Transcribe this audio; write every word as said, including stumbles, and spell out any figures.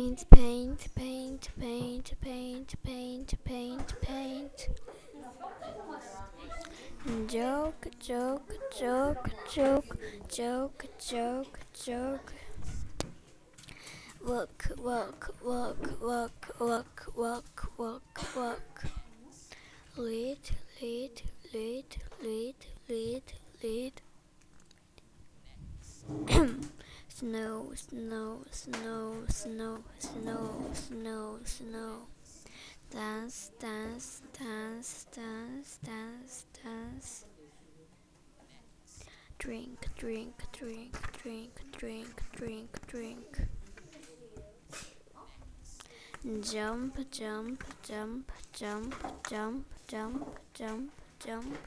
paint, paint, paint, paint, paint, paint, paint, paint. Joke, joke, joke, joke, joke, joke, joke. Walk, walk, walk, walk, walk, walk, walk, walk. Lead, lead, lead, lead, lead, lead. Snow, snow, snow, snow, snow, snow, snow. Dance, dance, dance, dance, dance, dance. Drink, drink, drink, drink, drink, drink, drink. Jump, jump, jump, jump, jump, jump, jump, jump.